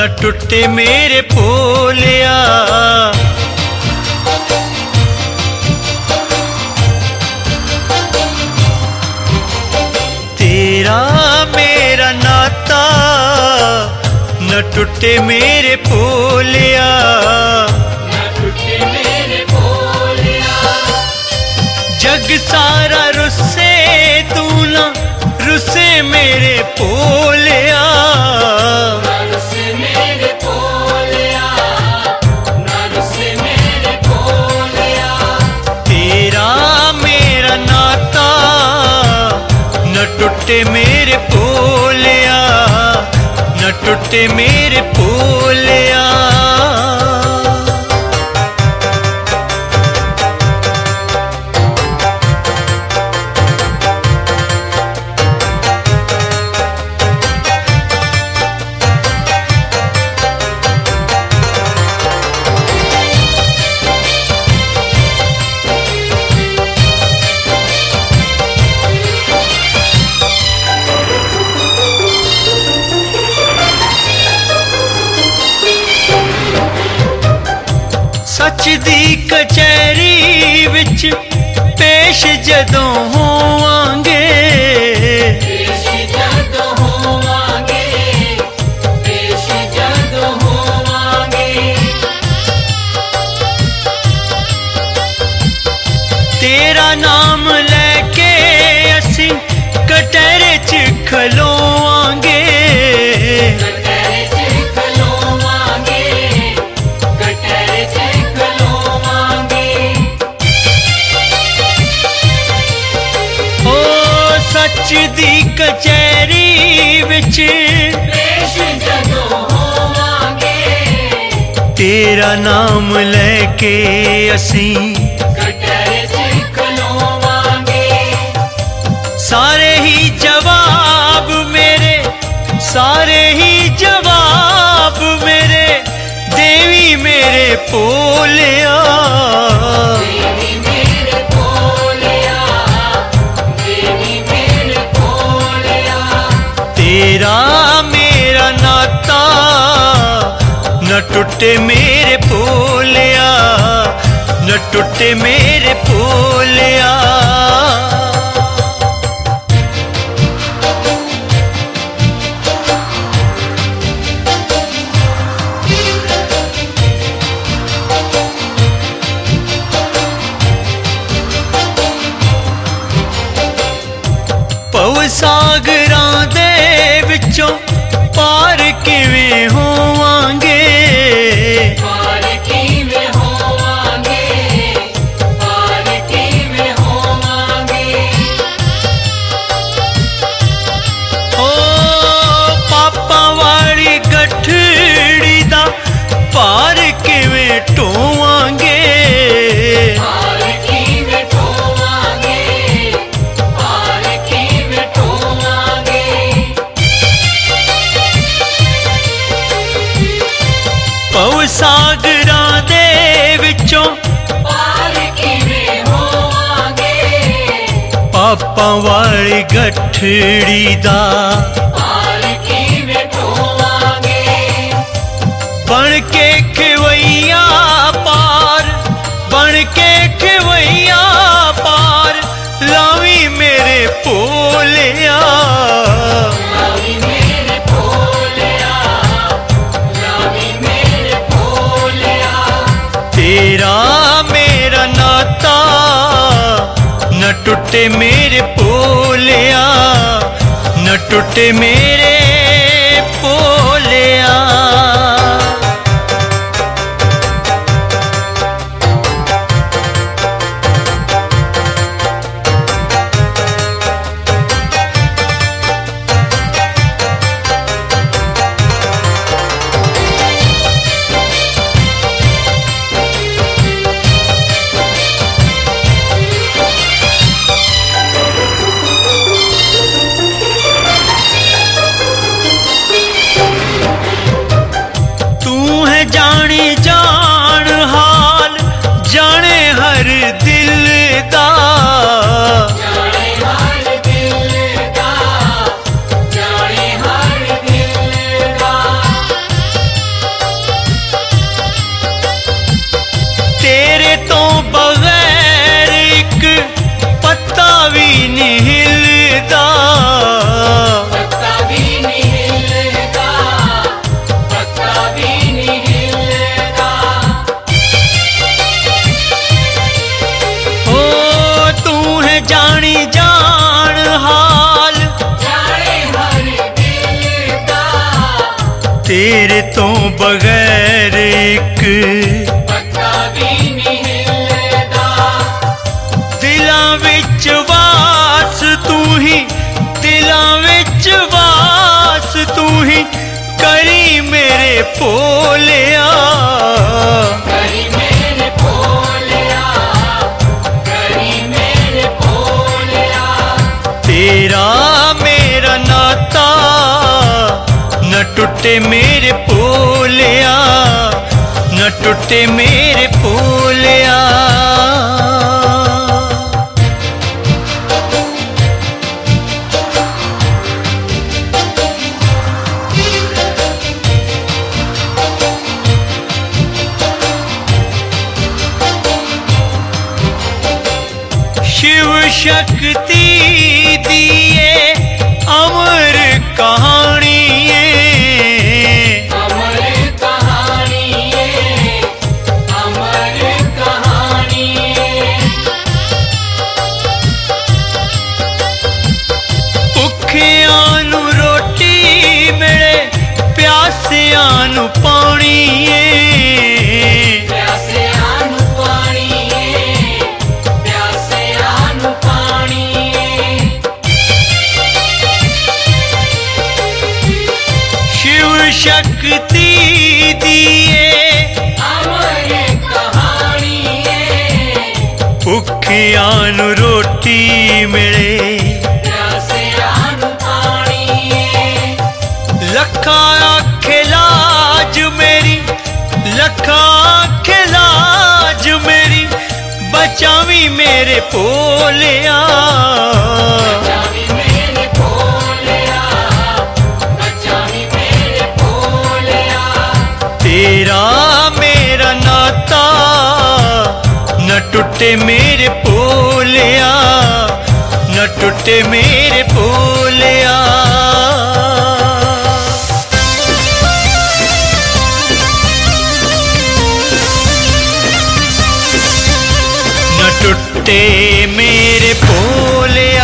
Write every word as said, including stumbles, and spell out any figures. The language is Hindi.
न टूटे मेरे पोलिया। तेरा मेरा नाता न टूटे मेरे पोलिया, न टूटे मेरे पोलिया। जग सारा रुसे तू ना रुसे मेरे पोलिया, न रुसे मेरे पोलिया, न रुसे मेरे पोलिया। तेरा मेरा नाता न टूटे मेरे पोलिया, न टूटे मेरे पोलिया। सच दी कचहरी विच पेश जदों होवांगे, पेश जदों होवांगे, पेश जदों होवांगे। तेरा नाम लैके असीं कटहरे च खलोवांगे, कटहरे च खलोवांगे, कटहरे च खलोवांगे। ओ सच दी कचहरी विच पेश जदों होवांगे, तेरा नाम लैके असीं कटहरे च खलोवांगे। सारे ही जवाब मेरे, सारे ही जवाब मेरे देवी मेरे पोलिया। देवी मेरे पोलिया, देवी मेरे पोलिया। तेरा मेरा नाता न टूटे मेरे पोलिया, न टूटे मेरे पोलिया। पव सागरां दे विचों पार किवें होवांगे, पार किवें होवांगे, पार किवें होवांगे। ओ पापा वाली गठड़ी दा पार किवें ढोवांगे, पार किवें ढोवांगे, पार किवें ढोवांगे। पव सागरां दे विचों पार किवें होवांगे, पापा वाली गठड़ी दा पार किवें ढोवांगे। बन के खवैया पार, बन के खवैया पार लावी मेरे पोलिया। लावी मेरे पोलिया, लावी मेरे पोलिया। तेरा मेरा नाता न टूटे मेरे पोलिया, न टूटे मेरे पोलिया। तेरे तो बगैर एक पत्ता भी नहीं हिलदा। दिलां विच वास तू ही, दिलां विच वास तू ही, करी मेरे भोलिया, करी मेरे भोलिया, करी मेरे भोलिया। तेरा मेरा नाता न टूटे मेरे भोलिया, न टूटे मेरे भोलिया। शिव शक्ति दिए अमर कहानी है, अमर कहानी है, अमर कहानी है। भुखियां नू रोटी मिले, प्यासियां नू पानी है, प्यासे आनु पानी है, प्यासे आनु पानी है। शिव शक्ति दिए अमर कहानी है, भुखियां नू रोटी मिले, प्यासे आनु पानी है। लखा खिलाज मेरी, लखा खिलाज मेरी, बचावी मेरे भोलिया, बचावी मेरे भोलिया, बचावी मेरे भोलिया। तेरा मेरा नाता न टूटे मेरे भोलिया, न टूटे मेरे भोलिया। न टूटे मेरे भोलिया,